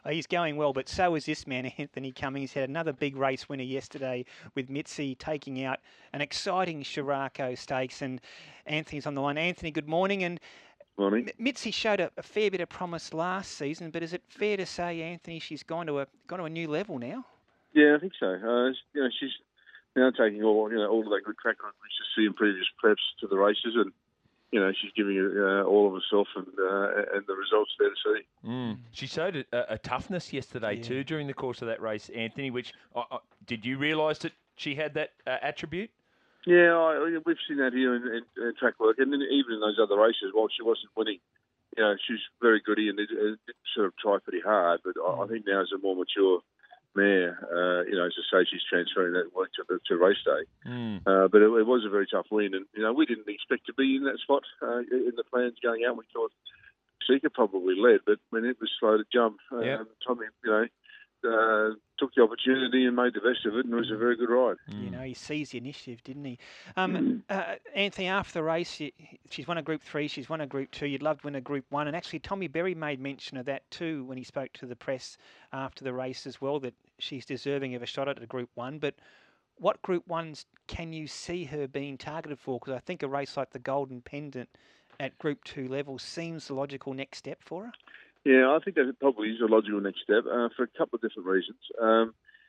He's going well, but so is this man, Anthony Cummings. Had another big race winner yesterday with Mitzi taking out an exciting Shirako Stakes. And Anthony's on the line. Anthony, good morning. And Morning. Mitzi showed a fair bit of promise last season, but is it fair to say, Anthony, she's gone to a new level now? Yeah, I think so. She's now taking all of that good track record we used to see in previous preps to the races, and she's giving it all of herself, and the results there to see. She showed a toughness yesterday too during the course of that race, Anthony. Which did you realise that she had that attribute? Yeah, we've seen that here in track work, and then even in those other races, while she wasn't winning, she's very goody and did sort of try pretty hard. But I think now as a more mature mare, as I say, she's transferring that work to race day. But it was a very tough win, and we didn't expect to be in that spot in the plans going out. We thought Seeker probably led, but when it was slow to jump, Tommy, took the opportunity and made the best of it, and it was a very good ride. He seized the initiative, didn't he? Anthony, after the race, she's won a Group 3, she's won a Group 2, you'd love to win a Group 1, and actually Tommy Berry made mention of that too when he spoke to the press after the race as well, that she's deserving of a shot at a Group 1, but what Group 1s can you see her being targeted for? Because I think a race like the Golden Pendant at Group 2 level seems the logical next step for her. Yeah, I think that probably is a logical next step for a couple of different reasons. I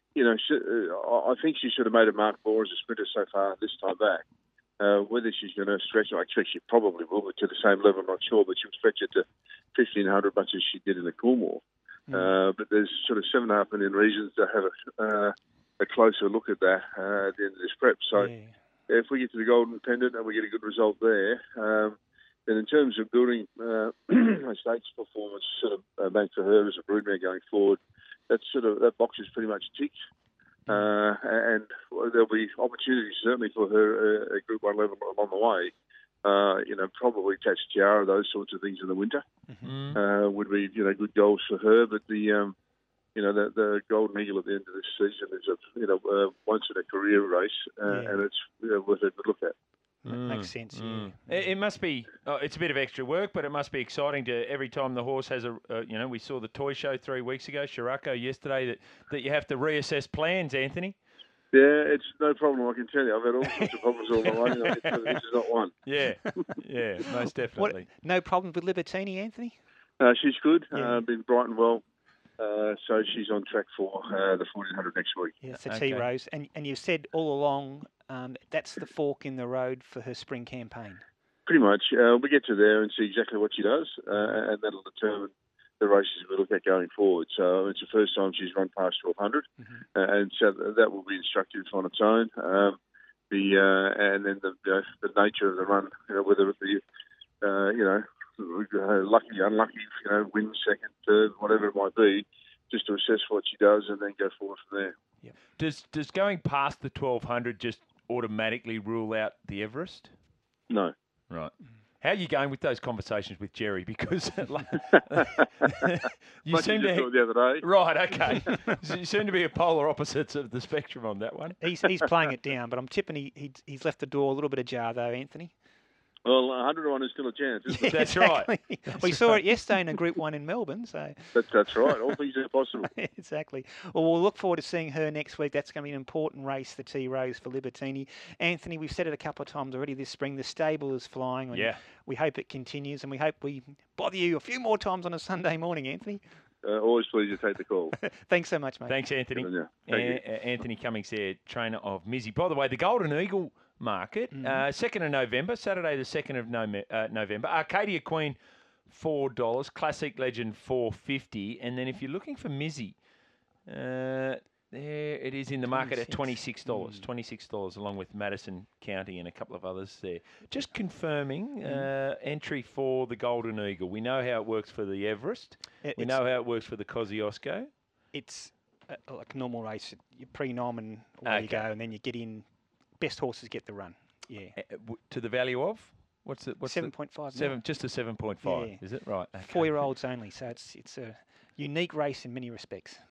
think she should have made a mark more as a sprinter so far this time back. Whether she's going to stretch, I expect she probably will, but to the same level, I'm not sure, but she'll stretch it to 1,500 much as she did in the Coolmore. But there's sort of 7.5 million reasons to have a closer look at that at the end of this prep. So if we get to the Golden Pendant and we get a good result there, then in terms of building a stakes performance sort of bank for her as a broodmare going forward, that box is pretty much ticked. And there'll be opportunities certainly for her at Group 1 level along the way. Probably Catch Tiara, those sorts of things in the winter would be good goals for her. But the Golden Eagle at the end of this season is a once in a career race, and it's worth a good look at. That makes sense. It must be. It's a bit of extra work, but it must be exciting to every time the horse has we saw the toy show 3 weeks ago, Shirako yesterday. That you have to reassess plans, Anthony. Yeah, it's no problem. I can tell you, I've had all sorts of problems all the way. This is not one. Yeah, most definitely. No problem with Libertini, Anthony? She's good. Been bright and well. So she's on track for the 1,400 next week. Yeah, it's a T-Rose. And you've said all along that's the fork in the road for her spring campaign. Pretty much. We get to there and see exactly what she does, and that'll determine the races we look at going forward. So it's the first time she's run past 1,200, and so that will be instructive on its own. And then the nature of the run, whether it be, lucky, unlucky, win second, third, whatever it might be, just to assess what she does and then go forward from there. Yeah. Does going past the 1,200 just automatically rule out the Everest? No. Right. How are you going with those conversations with Jerry? Because you seem to the other day. Right. Okay. You seem to be at polar opposites of the spectrum on that one. He's playing it down, but I'm tipping he's left the door a little bit ajar though, Anthony. Well, 100 to 1 is still a chance, isn't it? That's right. We saw it yesterday in a Group 1 in Melbourne. So That's right. All things are possible. Exactly. Well, we'll look forward to seeing her next week. That's going to be an important race, the T-Rose for Libertini. Anthony, we've said it a couple of times already this spring. The stable is flying. Yeah. We hope it continues, and we hope we bother you a few more times on a Sunday morning, Anthony. Always pleased to take the call. Thanks so much, mate. Thanks, Anthony. Anthony Cummings there, trainer of Mizzy. By the way, the Golden Eagle market, 2nd of November, Saturday the 2nd of November. Arcadia Queen, $4. Classic Legend, $4.50. And then if you're looking for Mizzy, there it is in the market at $26. $26 along with Madison County and a couple of others there. Just confirming entry for the Golden Eagle. We know how it works for the Everest. We know how it works for the Kosciuszko. It's like a normal race. You pre-nom and away you go, and then you get in. Best horses get the run. Yeah. To the value of? What's 7.5? Just a 7.5. Is it right? Okay. 4-year-olds only. So it's a unique race in many respects.